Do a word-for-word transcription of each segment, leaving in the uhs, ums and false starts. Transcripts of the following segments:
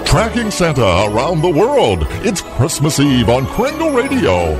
Tracking Santa around the world. It's Christmas Eve on Kringle Radio.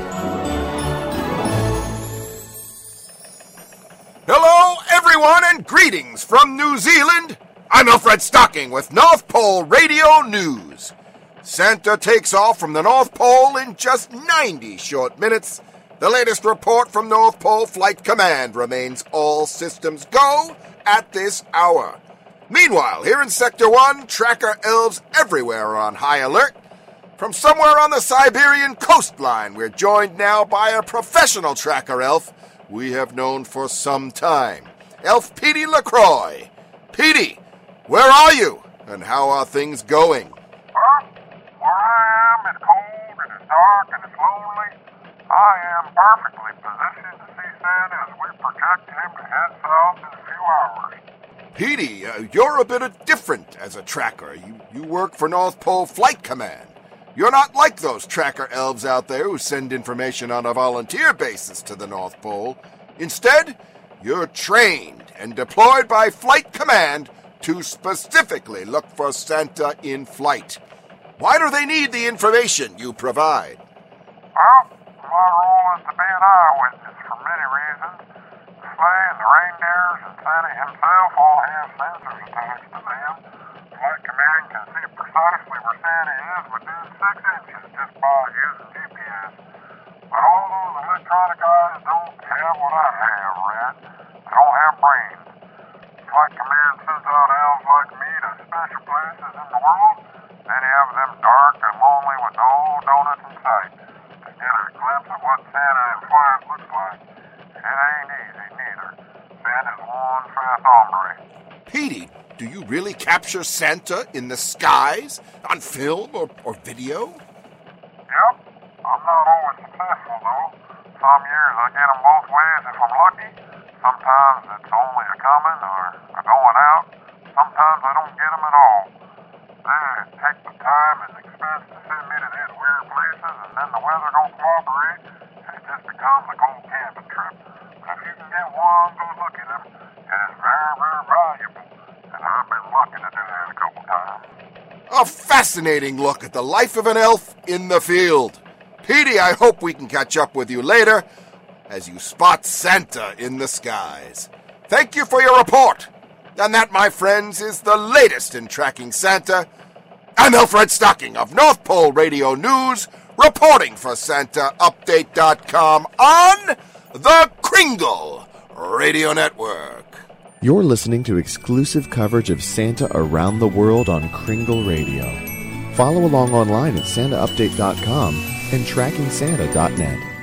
Hello, everyone, and greetings from New Zealand. I'm Alfred Stocking with North Pole Radio News. Santa takes off from the North Pole in just ninety short minutes. The latest report from North Pole Flight Command remains all systems go at this hour. Meanwhile, here in Sector one, tracker elves everywhere are on high alert. From somewhere on the Siberian coastline, we're joined now by a professional tracker elf we have known for some time, Elf Petey LaCroix. Petey, where are you, and how are things going? Well, where I am, it's cold, and it's dark, and it's lonely. I am perfectly positioned to see Santa as we project him to head south in a few hours. Petey, uh, you're a bit different as a tracker. You, you work for North Pole Flight Command. You're not like those tracker elves out there who send information on a volunteer basis to the North Pole. Instead, you're trained and deployed by Flight Command to specifically look for Santa in flight. Why do they need the information you provide? Well, my role is to be an eyewitness for many reasons. The sleigh and the reindeers and Santa himself all have sensors attached to them. Flight Command can see precisely where Santa is within six inches just by using G P S. But all those electronic eyes don't have what I have, Rat. They don't have brains. Flight Command sends out elves like me to special places in the world. Many of them dark and lonely with no donuts in sight. To get a glimpse of what Santa in flight looks like. It ain't easy, neither. Santa's one fast hombre. Petey, do you really capture Santa in the skies, on film or, or video? Yep. I'm not always successful, though. Some years I get them both ways if I'm lucky. Sometimes it's only a coming or a going out. Sometimes I don't get them at all. They take the time and expense to send me to these weird places, and then the weather don't cooperate, and it just becomes a cold camping trip. But if you can get one good look at them, it is very, very valuable, and I've been lucky to do that a couple times. A fascinating look at the life of an elf in the field. Petey, I hope we can catch up with you later as you spot Santa in the skies. Thank you for your report. And that, my friends, is the latest in tracking Santa. I'm Alfred Stocking of North Pole Radio News, reporting for Santa Update dot com on the Kringle Radio Network. You're listening to exclusive coverage of Santa around the world on Kringle Radio. Follow along online at Santa Update dot com and Tracking Santa dot net.